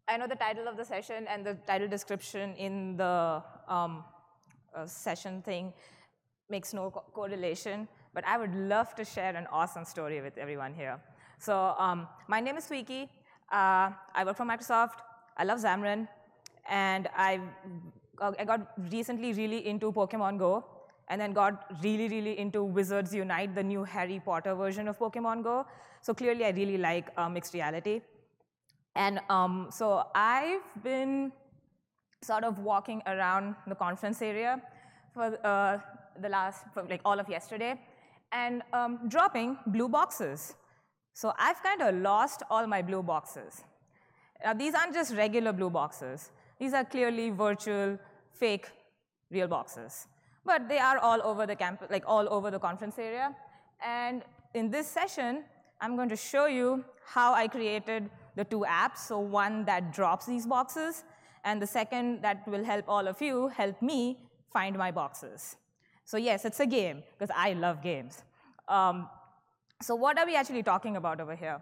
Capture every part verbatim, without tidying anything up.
I know the title of the session and the title description in the um, uh, session thing makes no co correlation, but I would love to share an awesome story with everyone here. So um, my name is Swiki. Uh, I work for Microsoft. I love Xamarin. And I, I got recently really into Pokemon Go, and then got really, really into Wizards Unite, the new Harry Potter version of Pokemon Go. So clearly, I really like uh, mixed reality. And um, so I've been sort of walking around the conference area for uh, the last, for like all of yesterday, and um, dropping blue boxes. So I've kind of lost all my blue boxes. Now, these aren't just regular blue boxes. These are clearly virtual, fake, real boxes. But they are all over the campus, like all over the conference area. And in this session, I'm going to show you how I created the two apps. So one that drops these boxes, and the second that will help all of you help me find my boxes. So yes, it's a game, because I love games. Um, so what are we actually talking about over here?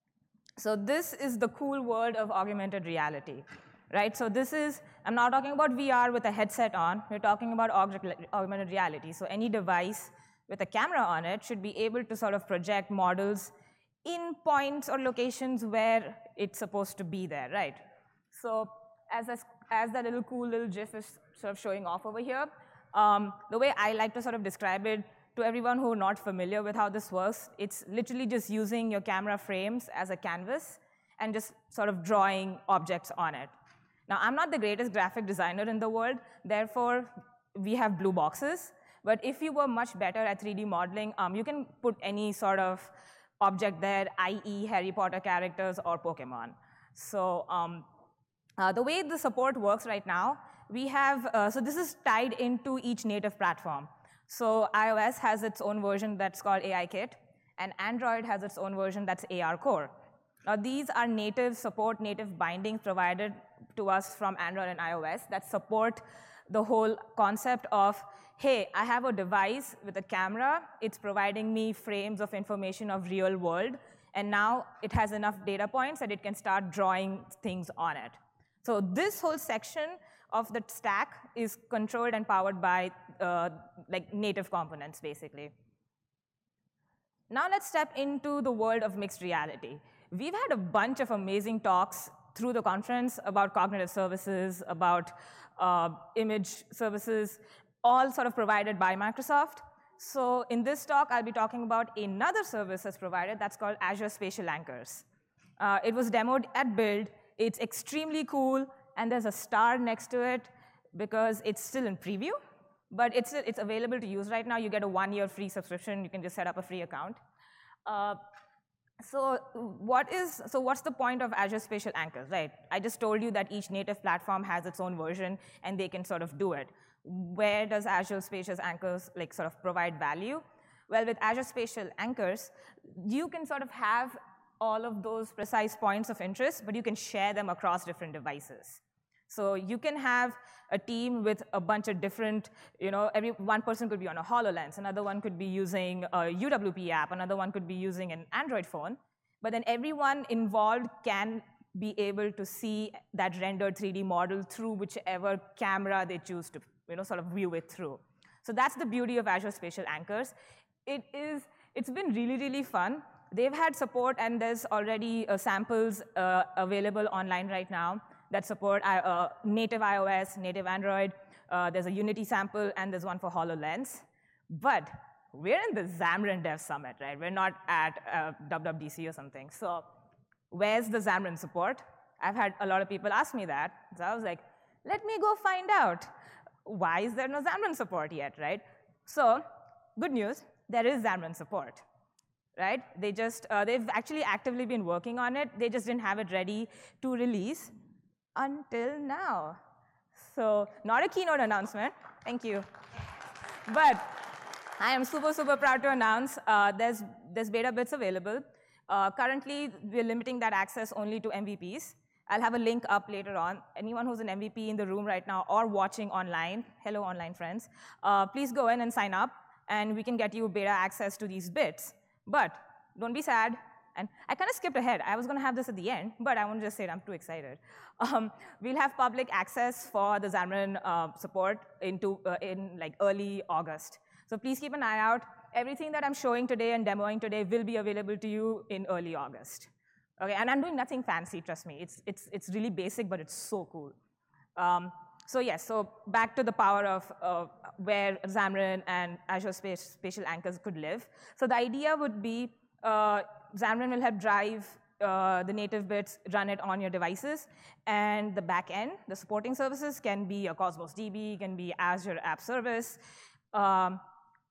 So this is the cool world of augmented reality, right? So this is, I'm not talking about V R with a headset on. We're talking about augmented reality. So any device with a camera on it should be able to sort of project models in points or locations where it's supposed to be there, right? So as, a, as that little cool little GIF is sort of showing off over here, um, the way I like to sort of describe it to everyone who are not familiar with how this works, it's literally just using your camera frames as a canvas and just sort of drawing objects on it. Now, I'm not the greatest graphic designer in the world, therefore, we have blue boxes. But if you were much better at three D modeling, um, you can put any sort of object there, that is Harry Potter characters or Pokemon. So um, uh, the way the support works right now, we have, uh, so this is tied into each native platform. So iOS has its own version that's called A I Kit, and Android has its own version that's A R Core. Now these are native support, native bindings provided to us from Android and iOS that support the whole concept of, hey, I have a device with a camera, it's providing me frames of information of real world, and now it has enough data points that it can start drawing things on it. So this whole section of the stack is controlled and powered by uh, like native components, basically. Now let's step into the world of mixed reality. We've had a bunch of amazing talks through the conference about cognitive services, about uh, image services, all sort of provided by Microsoft. So in this talk, I'll be talking about another service that's provided that's called Azure Spatial Anchors. Uh, it was demoed at Build. It's extremely cool, and there's a star next to it because it's still in preview, but it's, it's available to use right now. You get a one-year free subscription. You can just set up a free account. Uh, so what is, so what's the point of Azure Spatial Anchors, right? I just told you that each native platform has its own version, and they can sort of do it. Where does Azure Spatial Anchors like sort of provide value? Well, with Azure Spatial Anchors, you can sort of have all of those precise points of interest, but you can share them across different devices. So you can have a team with a bunch of different, you know, every one person could be on a HoloLens, another one could be using a U W P app, another one could be using an Android phone, but then everyone involved can be able to see that rendered three D model through whichever camera they choose to, you know, sort of view it through. So that's the beauty of Azure Spatial Anchors. It is, it's been really, really fun. They've had support, and there's already uh, samples uh, available online right now that support uh, native iOS, native Android. Uh, there's a Unity sample, and there's one for HoloLens. But we're in the Xamarin Dev Summit, right? We're not at uh, W W D C or something. So where's the Xamarin support? I've had a lot of people ask me that. So I was like, let me go find out. Why is there no Xamarin support yet, right? So good news, there is Xamarin support. Right? They just, uh, they've actually actively been working on it. They just didn't have it ready to release until now. So not a keynote announcement, thank you. But I am super, super proud to announce uh, there's, there's beta bits available. Uh, currently, we're limiting that access only to M V Ps. I'll have a link up later on. Anyone who's an M V P in the room right now or watching online, hello online friends, uh, please go in and sign up, and we can get you beta access to these bits. But don't be sad. And I kind of skipped ahead. I was going to have this at the end, but I want to just say it. I'm too excited. Um, we'll have public access for the Xamarin uh, support into, uh, in like early August. So please keep an eye out. Everything that I'm showing today and demoing today will be available to you in early August. Okay, and I'm doing nothing fancy, trust me. It's, it's, it's really basic, but it's so cool. Um, so yes, so back to the power of uh, where Xamarin and Azure Spatial Anchors could live. So the idea would be uh, Xamarin will help drive uh, the native bits, run it on your devices, and the back end, the supporting services can be a Cosmos D B, can be Azure App Service. Um,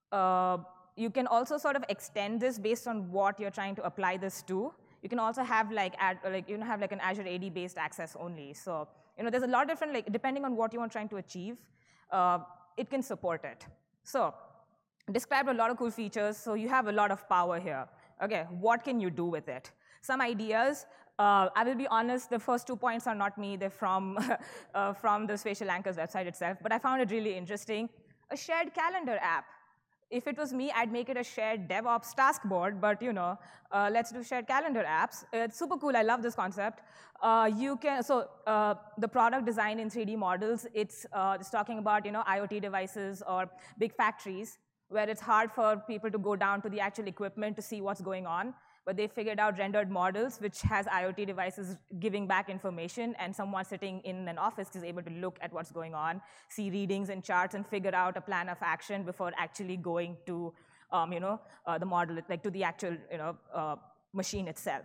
uh, you can also sort of extend this based on what you're trying to apply this to. You can also have like, ad, like you know, have like an Azure A D based access only. So you know, there's a lot of different, like depending on what you are trying to achieve, uh, it can support it. So described a lot of cool features. So you have a lot of power here. Okay, what can you do with it? Some ideas. Uh, I will be honest, the first two points are not me. They're from, uh, from the Spatial Anchors website itself. But I found it really interesting. A shared calendar app. If it was me, I'd make it a shared DevOps task board, but you know, uh, let's do shared calendar apps. It's super cool, I love this concept. Uh, you can, so uh, the product design in three D models, it's, uh, it's talking about you know, IoT devices or big factories where it's hard for people to go down to the actual equipment to see what's going on. But they figured out rendered models, which has IoT devices giving back information, and someone sitting in an office is able to look at what's going on, see readings and charts, and figure out a plan of action before actually going to, um, you know, uh, the model, like to the actual, you know, uh, machine itself.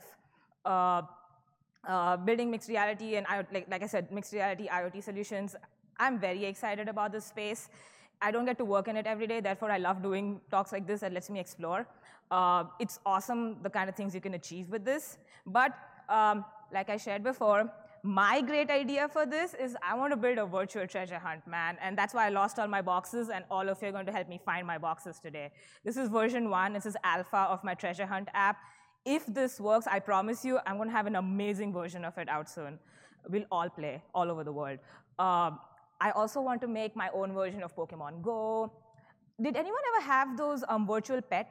Uh, uh, building mixed reality and, like, like I said, mixed reality IoT solutions. I'm very excited about this space. I don't get to work in it every day, therefore I love doing talks like this that lets me explore. Uh, it's awesome the kind of things you can achieve with this. But um, like I shared before, my great idea for this is I want to build a virtual treasure hunt, man. And that's why I lost all my boxes, and all of you are going to help me find my boxes today. This is version one. This is alpha of my treasure hunt app. If this works, I promise you, I'm going to have an amazing version of it out soon. We'll all play all over the world. Um, I also want to make my own version of Pokemon Go. Did anyone ever have those um, virtual pet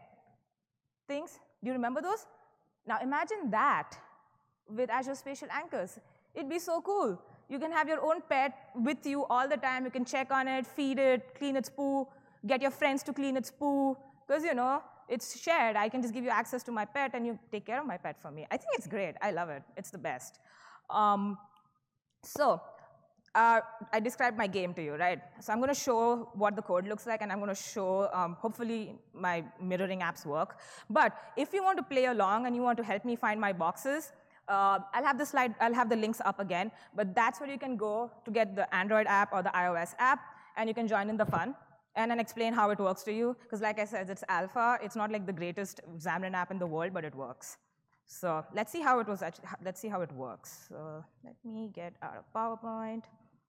things? Do you remember those? Now imagine that with Azure Spatial Anchors. It'd be so cool. You can have your own pet with you all the time. You can check on it, feed it, clean its poo, get your friends to clean its poo, because you know, it's shared. I can just give you access to my pet and you take care of my pet for me. I think it's great. I love it. It's the best. Um, so, Uh, I described my game to you, right? So I'm going to show what the code looks like, and I'm going to show, um, hopefully, my mirroring apps work. But if you want to play along and you want to help me find my boxes, uh, I'll have the slide, I'll have the links up again. But that's where you can go to get the Android app or the iOS app, and you can join in the fun and then explain how it works to you. Because like I said, it's alpha. It's not like the greatest Xamarin app in the world, but it works. So let's see how it was. Actually, let's see how it works. So let me get out of PowerPoint.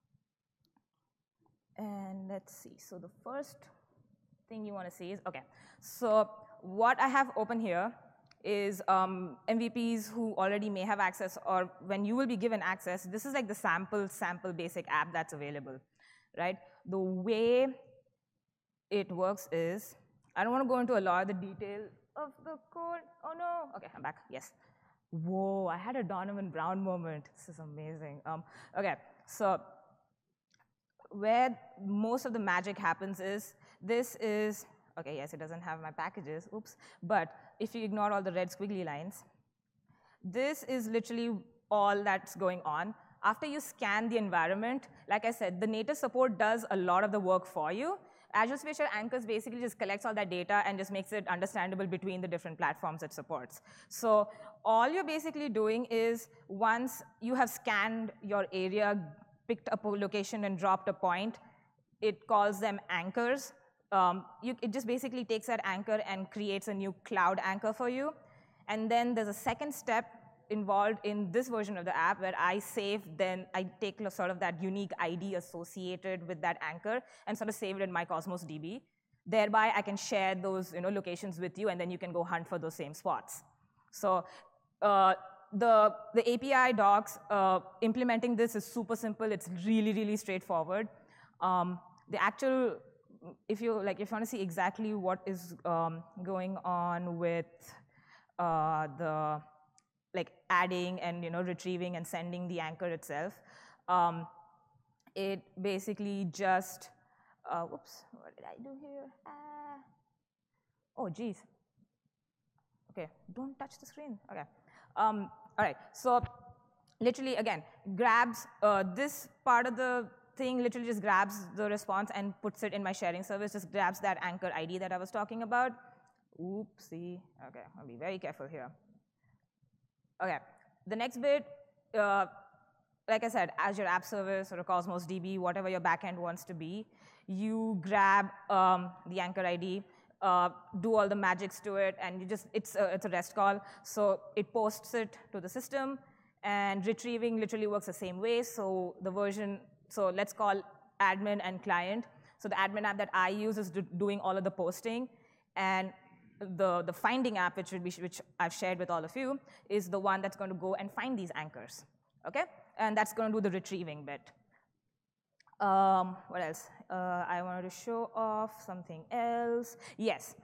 And let's see, so the first thing you want to see is, okay, so what I have open here is um, M V Ps who already may have access, or when you will be given access, this is like the sample, sample basic app that's available, right? The way it works is, I don't want to go into a lot of the detail of the code. Oh no, okay, I'm back, yes. Whoa, I had a Donovan Brown moment. This is amazing. Um, okay, so, where most of the magic happens is, this is, okay, yes, it doesn't have my packages, oops, but if you ignore all the red squiggly lines, this is literally all that's going on. After you scan the environment, like I said, the native support does a lot of the work for you. Azure Spatial Anchors basically just collects all that data and just makes it understandable between the different platforms it supports. So all you're basically doing is, once you have scanned your area, picked up a location and dropped a point, it calls them anchors. Um, you, it just basically takes that anchor and creates a new cloud anchor for you. And then there's a second step involved in this version of the app where I save, then I take sort of that unique I D associated with that anchor and sort of save it in my Cosmos D B. Thereby, I can share those you know, locations with you, and then you can go hunt for those same spots. So. Uh, The, the A P I docs, uh, implementing this is super simple. It's really, really straightforward. Um, the actual, if you, like, if you want to see exactly what is um, going on with uh, the like adding and you know retrieving and sending the anchor itself. Um, it basically just, uh, whoops, what did I do here? Ah. Oh, geez. Okay, don't touch the screen. Okay. Um, all right, so literally, again, grabs uh, this part of the thing, literally just grabs the response and puts it in my sharing service, just grabs that anchor I D that I was talking about. Oopsie. Okay, I'll be very careful here. Okay, the next bit, uh, like I said, Azure App Service or a Cosmos D B, whatever your backend wants to be, you grab um, the anchor I D, uh, do all the magics to it, and you just, it's a, it's a REST call. So it posts it to the system, and retrieving literally works the same way. So the version, so let's call admin and client. So the admin app that I use is do, doing all of the posting, and the, the finding app, which, would be, which I've shared with all of you, is the one that's going to go and find these anchors, okay? And that's going to do the retrieving bit. Um, what else? Uh, I wanted to show off something else. Yes.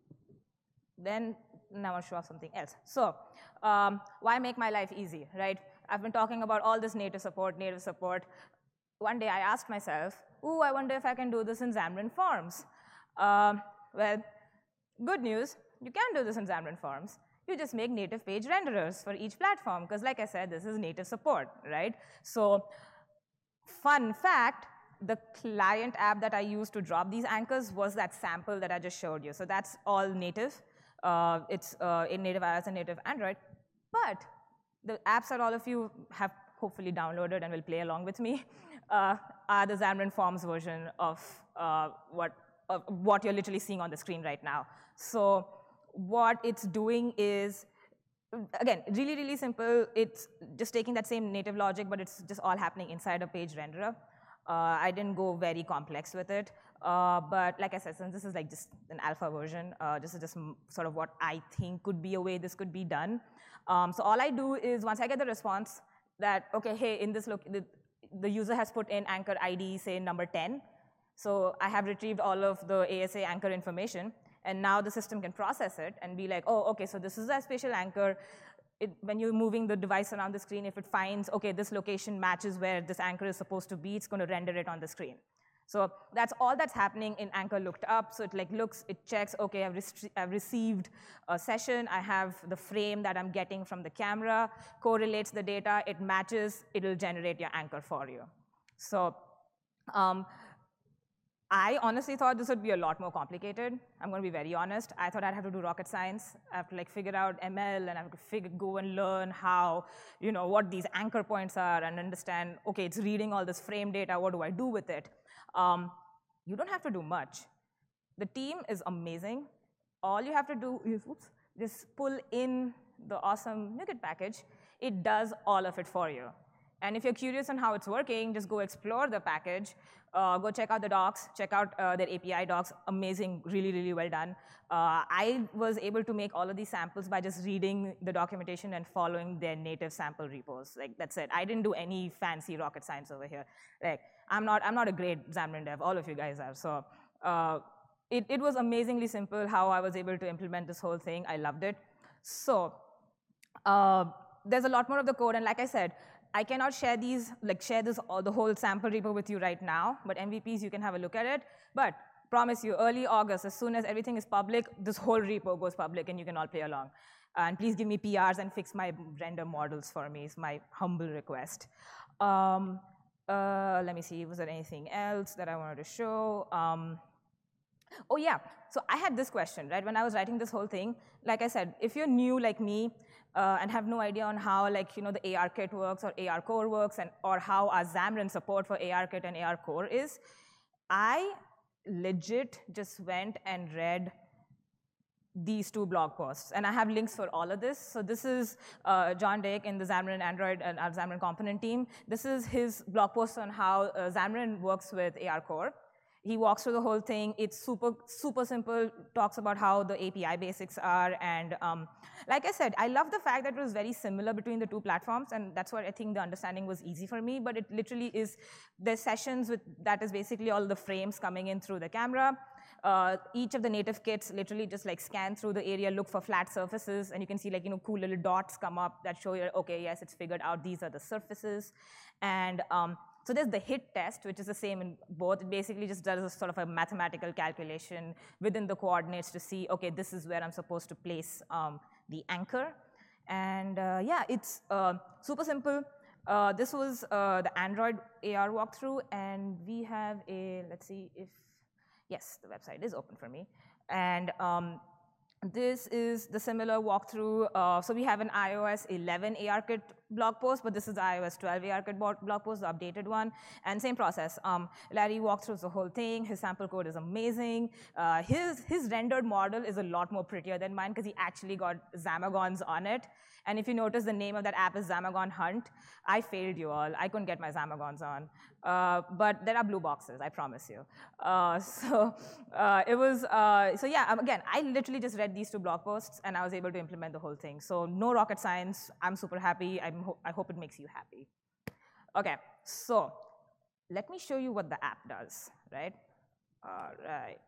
Then now I want to show off something else. So um, why make my life easy, right? I've been talking about all this native support, native support. One day I asked myself, ooh, I wonder if I can do this in Xamarin Forms. Um, well, good news, you can do this in Xamarin Forms. You just make native page renderers for each platform, because like I said, this is native support, right? So fun fact, the client app that I used to drop these anchors was that sample that I just showed you. So that's all native. Uh, it's uh, in native iOS and native Android. But the apps that all of you have hopefully downloaded and will play along with me uh, are the Xamarin Forms version of uh, what, uh, what you're literally seeing on the screen right now. So what it's doing is, again, really, really simple. It's just taking that same native logic, but it's just all happening inside a page renderer. Uh, I didn't go very complex with it. Uh, but like I said, since this is like just an alpha version, uh, this is just sort of what I think could be a way this could be done. Um, so all I do is once I get the response that, okay, hey, in this look, the, the user has put in anchor I D, say number ten. So I have retrieved all of the A S A anchor information. And now the system can process it and be like, oh, okay, so this is a spatial anchor. It, when you're moving the device around the screen, if it finds, okay, this location matches where this anchor is supposed to be, it's going to render it on the screen. So that's all that's happening in anchor looked up. So it like looks, it checks, okay, I've, I've received a session. I have the frame that I'm getting from the camera, correlates the data, it matches, it'll generate your anchor for you. So um, I honestly thought this would be a lot more complicated. I'm going to be very honest. I thought I'd have to do rocket science. I have to like figure out M L, and I have to figure, go and learn how, you know, what these anchor points are, and understand, okay, it's reading all this frame data. What do I do with it? Um, you don't have to do much. The team is amazing. All you have to do is, oops, just pull in the awesome NuGet package. It does all of it for you. And if you're curious on how it's working, just go explore the package. Uh, go check out the docs, check out uh, their A P I docs, amazing, really, really well done. Uh, I was able to make all of these samples by just reading the documentation and following their native sample repos. Like, that's it. I didn't do any fancy rocket science over here. Like, I'm not, I'm not a great Xamarin dev, all of you guys are. So uh, it, it was amazingly simple how I was able to implement this whole thing. I loved it. So uh, there's a lot more of the code, and like I said, I cannot share these, like share this, all, the whole sample repo with you right now, but M V Ps, you can have a look at it. But promise you, early August, as soon as everything is public, this whole repo goes public and you can all play along. And please give me P Rs and fix my render models for me, is my humble request. Um, uh, let me see, was there anything else that I wanted to show? Um, oh yeah, so I had this question, right? When I was writing this whole thing, like I said, if you're new like me, Uh, and have no idea on how, like, you know, the ARKit works or ARCore works, and or how our Xamarin support for ARKit and ARCore is, I legit just went and read these two blog posts, and I have links for all of this. So this is uh, John Dake in the Xamarin Android and our Xamarin component team. This is his blog post on how uh, Xamarin works with ARCore. He walks through the whole thing. It's super, super simple, talks about how the A P I basics are. And um, like I said, I love the fact that it was very similar between the two platforms. And that's why I think the understanding was easy for me. But it literally is, there's sessions with, that is basically all the frames coming in through the camera. Uh, each of the native kits literally just like scan through the area, look for flat surfaces, and you can see like, you know, cool little dots come up that show you, okay, yes, it's figured out these are the surfaces. And um, so there's the hit test, which is the same in both. It basically just does a sort of a mathematical calculation within the coordinates to see, okay, this is where I'm supposed to place um, the anchor. And uh, yeah, it's uh, super simple. Uh, this was uh, the Android A R walkthrough, and we have a, let's see if, yes, the website is open for me. And um, this is the similar walkthrough. Uh, so we have an i O S eleven ARKit blog post, but this is the i O S twelve ARKit blog post, the updated one. And same process. Um, Larry walked through the whole thing. His sample code is amazing. Uh, his, his rendered model is a lot more prettier than mine because he actually got Zamagons on it. And if you notice, the name of that app is Zamagon Hunt. I failed you all. I couldn't get my Zamagons on. Uh, but there are blue boxes, I promise you. Uh, so uh, it was, uh, so yeah, um, again, I literally just read these two blog posts, and I was able to implement the whole thing. So no rocket science. I'm super happy. I'm ho I hope it makes you happy. OK, so let me show you what the app does, right? All right.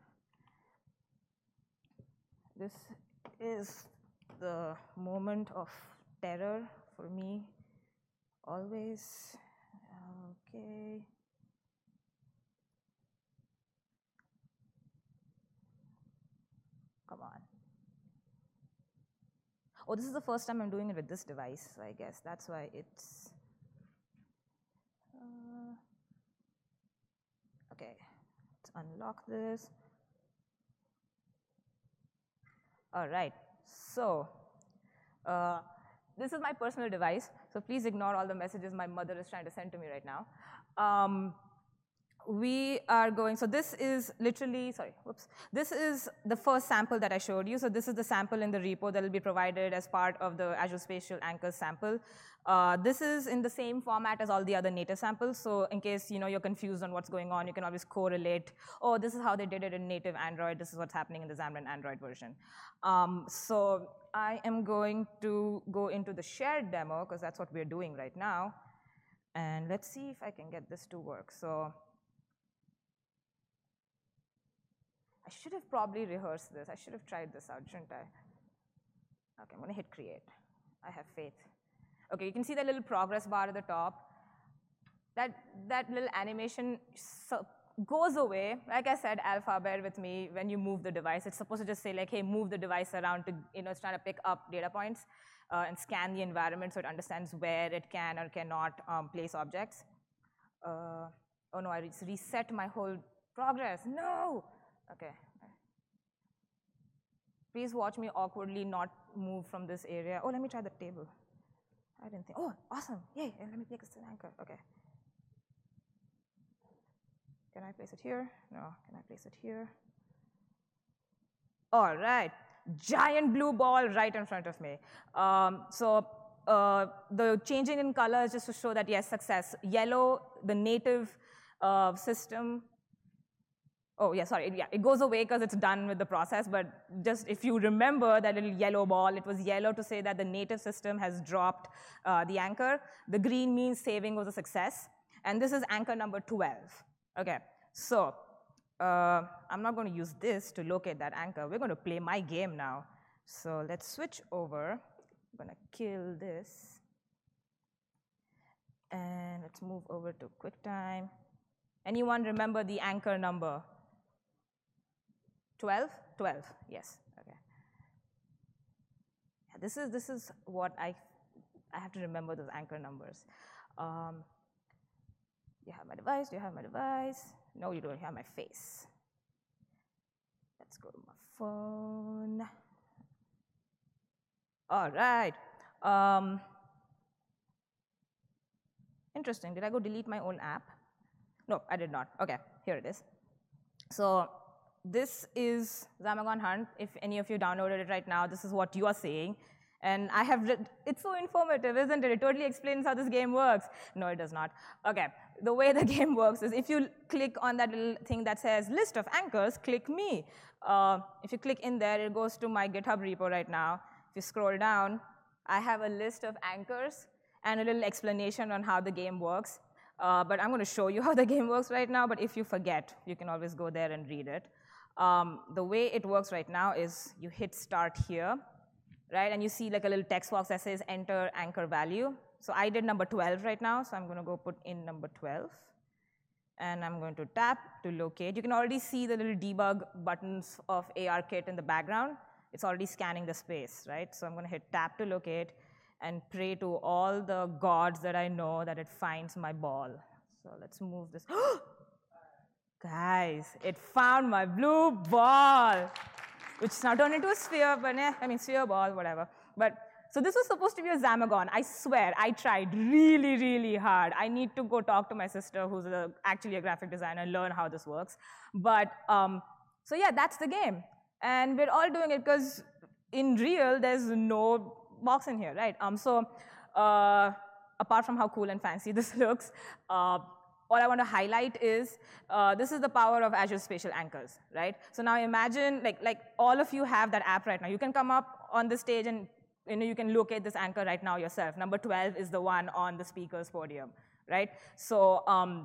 This is the moment of terror for me, always. Okay. Come on. Oh, this is the first time I'm doing it with this device, so I guess that's why it's. Uh, okay, let's unlock this. All right, so uh, this is my personal device, so please ignore all the messages my mother is trying to send to me right now. Um, we are going, so this is literally, sorry, whoops. This is the first sample that I showed you. So this is the sample in the repo that will be provided as part of the Azure Spatial Anchors sample. Uh, this is in the same format as all the other native samples. So in case you know, you're confused on what's going on, you can always correlate, oh, this is how they did it in native Android. This is what's happening in the Xamarin Android version. Um, so I am going to go into the shared demo, because that's what we're doing right now. And let's see if I can get this to work. So I should have probably rehearsed this. I should have tried this out, shouldn't I? Okay, I'm going to hit create. I have faith. Okay, you can see that little progress bar at the top. That, that little animation so goes away. Like I said, alpha, bear with me, when you move the device. It's supposed to just say, like, hey, move the device around to, you know, it's trying to pick up data points uh, and scan the environment so it understands where it can or cannot um, place objects. Uh, oh, no, I reset my whole progress. No! Okay. Please watch me awkwardly not move from this area. Oh, let me try the table. I didn't think. Oh, awesome. Yay. Let me place an anchor. Okay. Can I place it here? No. Can I place it here? All right. Giant blue ball right in front of me. Um, so uh, the changing in color is just to show that, yes, success. Yellow, the native uh, system. Oh, yeah, sorry, yeah, it goes away because it's done with the process, but just if you remember that little yellow ball, it was yellow to say that the native system has dropped uh, the anchor. The green means saving was a success, and this is anchor number twelve. Okay, so uh, I'm not going to use this to locate that anchor. We're going to play my game now. So let's switch over. I'm going to kill this, and let's move over to QuickTime. Anyone remember the anchor number? twelve? twelve, yes, okay. Yeah, this is, this is what I, I have to remember those anchor numbers. Um, you have my device, do you have my device? No, you don't have my face. Let's go to my phone. All right. Um, interesting, did I go delete my own app? No, I did not. Okay, here it is. So this is Zamagon Hunt. If any of you downloaded it right now, this is what you are seeing. And I have read, it's so informative, isn't it? It totally explains how this game works. No, it does not. Okay, the way the game works is if you click on that little thing that says list of anchors, click me. Uh, if you click in there, it goes to my GitHub repo right now. If you scroll down, I have a list of anchors and a little explanation on how the game works. Uh, but I'm going to show you how the game works right now, but if you forget, you can always go there and read it. Um, the way it works right now is you hit start here, right? And you see like a little text box that says enter anchor value. So I did number twelve right now, so I'm going to go put in number twelve. And I'm going to tap to locate. You can already see the little debug buttons of ARKit in the background. It's already scanning the space, right? So I'm going to hit tap to locate and pray to all the gods that I know that it finds my ball. So let's move this. Guys, it found my blue ball, which now turned into a sphere, but eh, I mean, sphere ball, whatever. But so this was supposed to be a Zamagon. I swear, I tried really, really hard. I need to go talk to my sister, who's a, actually a graphic designer, and learn how this works. But um, so yeah, that's the game. And we're all doing it because in real, there's no box in here, right? Um, so uh, apart from how cool and fancy this looks, uh, all I want to highlight is uh, this is the power of Azure Spatial Anchors, right? So now imagine, like, like all of you have that app right now. You can come up on the stage and you know, you can locate this anchor right now yourself. Number twelve is the one on the speaker's podium, right? So um,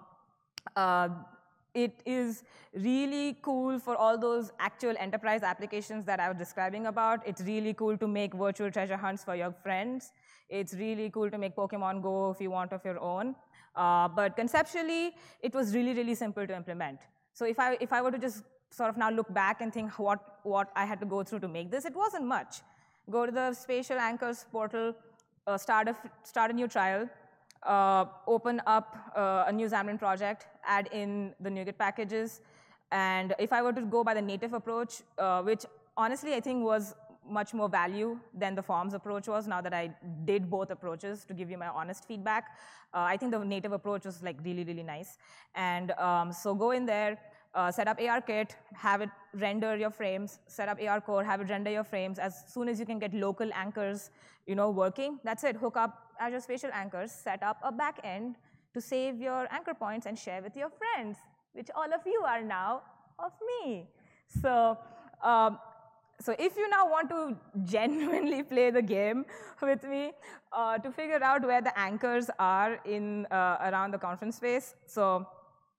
uh, it is really cool for all those actual enterprise applications that I was describing about. It's really cool to make virtual treasure hunts for your friends. It's really cool to make Pokemon Go if you want of your own. Uh, but conceptually, it was really, really simple to implement. So if I, if I were to just sort of now look back and think what, what I had to go through to make this, it wasn't much. Go to the Spatial Anchors portal, uh, start, a, start a new trial, uh, open up uh, a new Xamarin project, add in the NuGet packages. And if I were to go by the native approach, uh, which honestly I think was much more value than the forms approach was, now that I did both approaches to give you my honest feedback. Uh, I think the native approach was like really, really nice. And um, so go in there, uh, set up ARKit, have it render your frames, set up ARCore, have it render your frames. As soon as you can get local anchors you know, working, that's it. Hook up Azure Spatial Anchors, set up a backend to save your anchor points and share with your friends, which all of you are now of me. So, um, So if you now want to genuinely play the game with me uh, to figure out where the anchors are in uh, around the conference space, so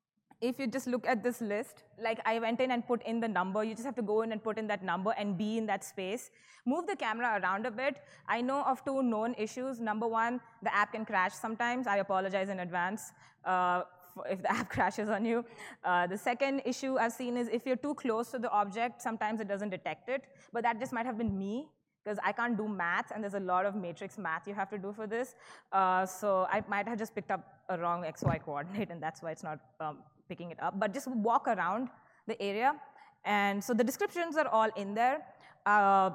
if you just look at this list, like I went in and put in the number, you just have to go in and put in that number and be in that space. Move the camera around a bit. I know of two known issues. Number one, the app can crash sometimes. I apologize in advance. Uh, if the app crashes on you. Uh, the second issue I've seen is if you're too close to the object, sometimes it doesn't detect it. But that just might have been me, because I can't do math, and there's a lot of matrix math you have to do for this. Uh, so I might have just picked up a wrong X Y coordinate, and that's why it's not um, picking it up. But just walk around the area. And so the descriptions are all in there. Uh,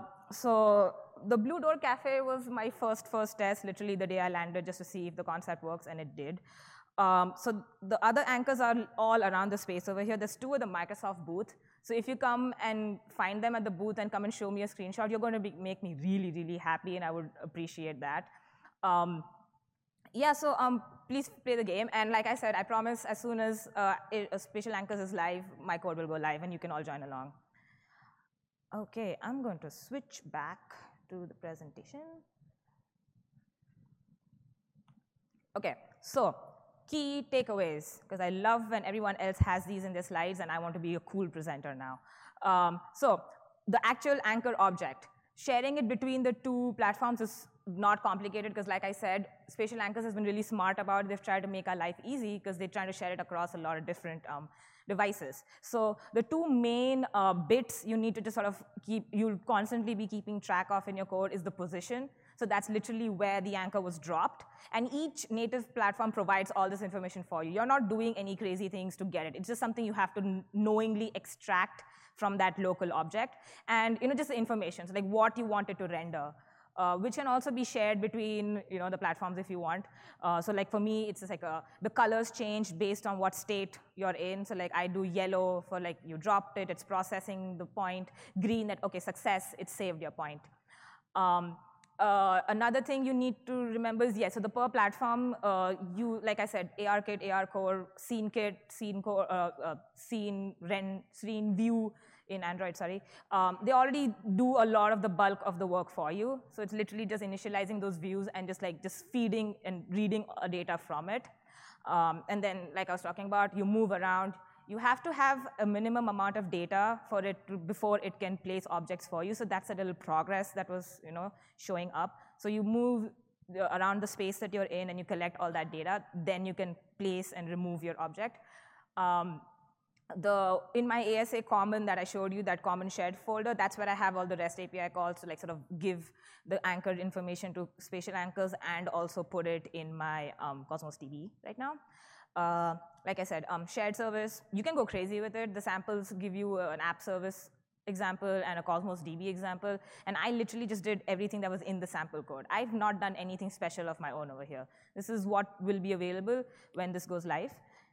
so the Blue Door Cafe was my first, first test, literally the day I landed, just to see if the concept works, and it did. Um, so the other anchors are all around the space over here. There's two at the Microsoft booth. So if you come and find them at the booth and come and show me a screenshot, you're going to be, make me really, really happy, and I would appreciate that. Um, yeah, so um, please play the game. And like I said, I promise as soon as uh, it, uh, Spatial Anchors is live, my code will go live, and you can all join along. OK, I'm going to switch back to the presentation. OK, so key takeaways, because I love when everyone else has these in their slides, and I want to be a cool presenter now. Um, so the actual anchor object, sharing it between the two platforms is not complicated, because like I said, Spatial Anchors has been really smart about it. They've tried to make our life easy, because they're trying to share it across a lot of different um, devices. So the two main uh, bits you need to just sort of keep, you'll constantly be keeping track of in your code is the position. So that's literally where the anchor was dropped. And each native platform provides all this information for you. You're not doing any crazy things to get it. It's just something you have to knowingly extract from that local object. And you know, just the information, so like what you want it to render, uh, which can also be shared between you know, the platforms if you want. Uh, so like for me, it's just like a, the colors change based on what state you're in. So like I do yellow for like you dropped it, it's processing the point. Green, that, OK, success, it saved your point. Um, Uh, another thing you need to remember is, yes, so the per platform, uh, you, like I said, ARKit, ARCore, SceneKit, SceneCore, uh, uh, Scene, Ren, Scene View in Android, sorry. Um, they already do a lot of the bulk of the work for you. So it's literally just initializing those views and just like just feeding and reading data from it. Um, and then, like I was talking about, you move around. you have to have a minimum amount of data for it to, before it can place objects for you. So that's a little progress that was, you know, showing up. So you move the, around the space that you're in and you collect all that data, then you can place and remove your object. Um, the, in my A S A common that I showed you, that common shared folder, that's where I have all the REST A P I calls to like sort of give the anchored information to spatial anchors and also put it in my um, Cosmos D B right now. Uh, like I said, um, shared service, you can go crazy with it. The samples give you uh, an app service example and a Cosmos D B example, and I literally just did everything that was in the sample code. I've not done anything special of my own over here. This is what will be available when this goes live.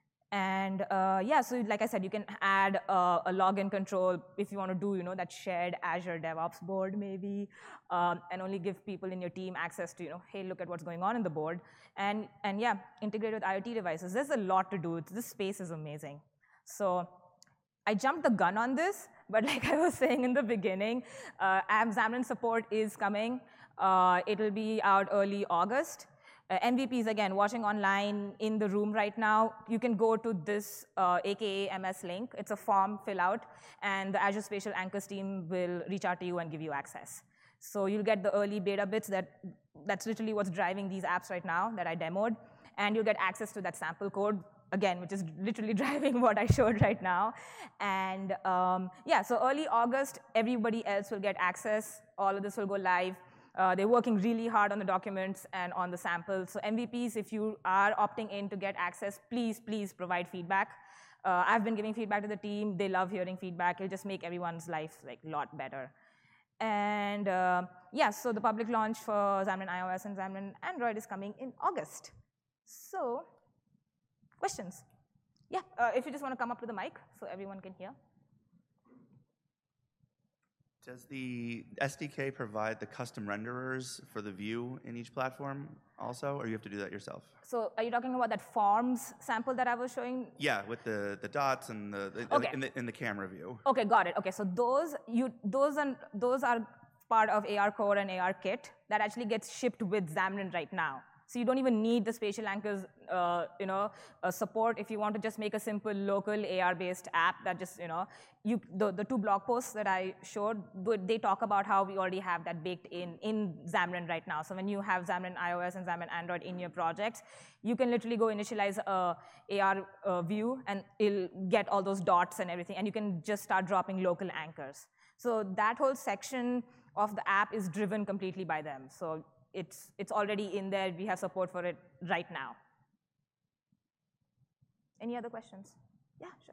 And uh, yeah, so like I said, you can add uh, a login control if you want to do, you know, that shared Azure DevOps board maybe, um, and only give people in your team access to, you know, hey, look at what's going on in the board. And, and yeah, integrate with IoT devices. There's a lot to do. This space is amazing. So I jumped the gun on this, but like I was saying in the beginning, uh, Xamarin support is coming. Uh, it'll be out early August. Uh, M V Ps, again, watching online in the room right now, you can go to this uh, A K A M S link. It's a form fill out, and the Azure Spatial Anchors team will reach out to you and give you access. So you'll get the early beta bits. That, that's literally what's driving these apps right now that I demoed. And you'll get access to that sample code, again, which is literally driving what I showed right now. And um, yeah, so early August, everybody else will get access. All of this will go live. Uh, they're working really hard on the documents and on the samples. So M V Ps, if you are opting in to get access, please, please provide feedback. Uh, I've been giving feedback to the team. They love hearing feedback. It'll just make everyone's life like a lot better. And uh, yeah, so the public launch for Xamarin iOS and Xamarin Android is coming in August. So, questions? Yeah, uh, if you just want to come up to the mic so everyone can hear. Does the S D K provide the custom renderers for the view in each platform also, or you have to do that yourself? So are you talking about that forms sample that I was showing? Yeah, with the, the dots and the, the, okay. in, the in the camera view. Okay, got it. Okay, so those you those and those are part of A R Core and A R Kit that actually gets shipped with Xamarin right now. So you don't even need the spatial anchors, uh, you know, uh, support if you want to just make a simple local A R-based app that just, you know, you the, the two blog posts that I showed, they talk about how we already have that baked in in Xamarin right now. So when you have Xamarin iOS and Xamarin Android in your projects, you can literally go initialize a A R uh, view and it'll get all those dots and everything, and you can just start dropping local anchors. So that whole section of the app is driven completely by them. So It's, it's already in there. We have support for it right now. Any other questions? Yeah, sure.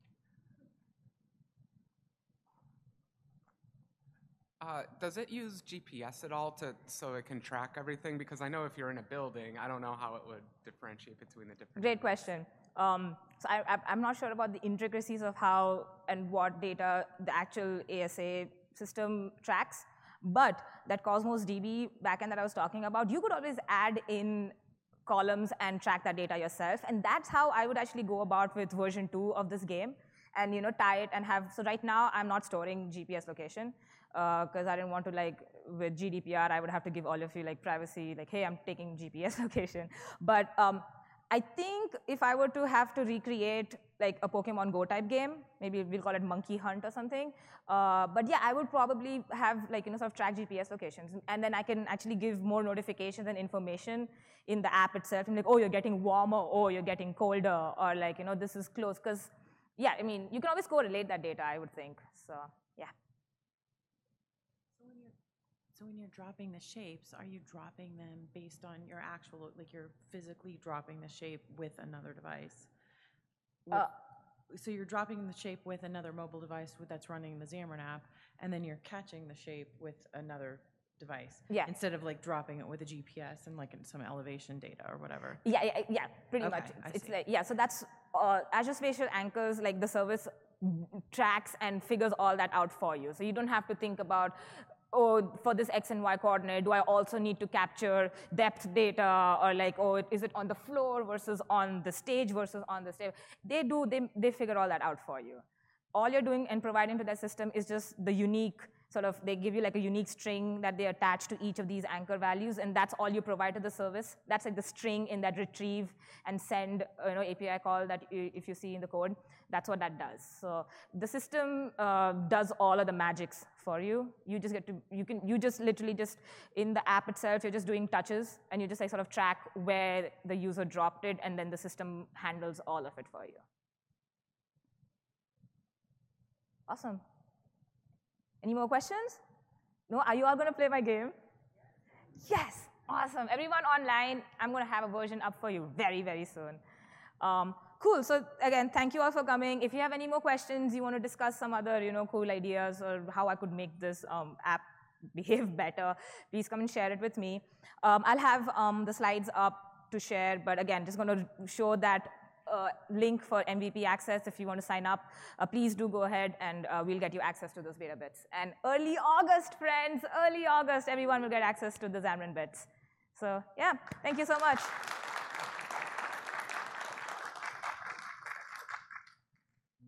Uh, does it use G P S at all to, so it can track everything? Because I know if you're in a building, I don't know how it would differentiate between the different. Great question. Um, so I, I'm not sure about the intricacies of how and what data the actual A S A system tracks. But that Cosmos D B backend that I was talking about, you could always add in columns and track that data yourself. And that's how I would actually go about with version two of this game and, you know, tie it and have, so right now I'm not storing G P S location because uh, I didn't want to, like, with G D P R, I would have to give all of you like privacy, like, hey, I'm taking G P S location. But um, I think if I were to have to recreate like a Pokemon Go type game, maybe we'll call it Monkey Hunt or something. Uh, but yeah, I would probably have like, you know, sort of track G P S locations. And then I can actually give more notifications and information in the app itself. And like, oh, you're getting warmer, oh, you're getting colder, or like, you know, this is close. Because yeah, I mean, you can always correlate that data, I would think. So yeah. So when you're, so when you're dropping the shapes, are you dropping them based on your actual, like you're physically dropping the shape with another device? With, uh, so you're dropping the shape with another mobile device that's running the Xamarin app, and then you're catching the shape with another device. Yeah. Instead of like dropping it with a G P S and like some elevation data or whatever. Yeah, yeah, yeah, pretty okay, much. I It's see. like, yeah, so that's uh, Azure Spatial Anchors, like the service tracks and figures all that out for you. So you don't have to think about, oh, for this X and Y coordinate, do I also need to capture depth data, or like, oh, is it on the floor versus on the stage versus on the stage? They do, they, they figure all that out for you. All you're doing and providing to that system is just the unique sort of, they give you like a unique string that they attach to each of these anchor values, and that's all you provide to the service. That's like the string in that retrieve and send you know, A P I call that you, if you see in the code, that's what that does. So the system uh, does all of the magics for you. You just get to, you can, you just literally just, in the app itself, you're just doing touches, and you just like sort of track where the user dropped it, and then the system handles all of it for you. Awesome. Any more questions? No? Are you all going to play my game? Yes. Awesome. Everyone online, I'm going to have a version up for you very, very soon. Um, cool. So again, thank you all for coming. If you have any more questions, you want to discuss some other you know, cool ideas or how I could make this um, app behave better, please come and share it with me. Um, I'll have um, the slides up to share, but again, just going to show that Uh, link for M V P access. If you want to sign up, uh, please do go ahead, and uh, we'll get you access to those beta bits. And early August, friends, early August, everyone will get access to the Xamarin bits. So yeah, thank you so much.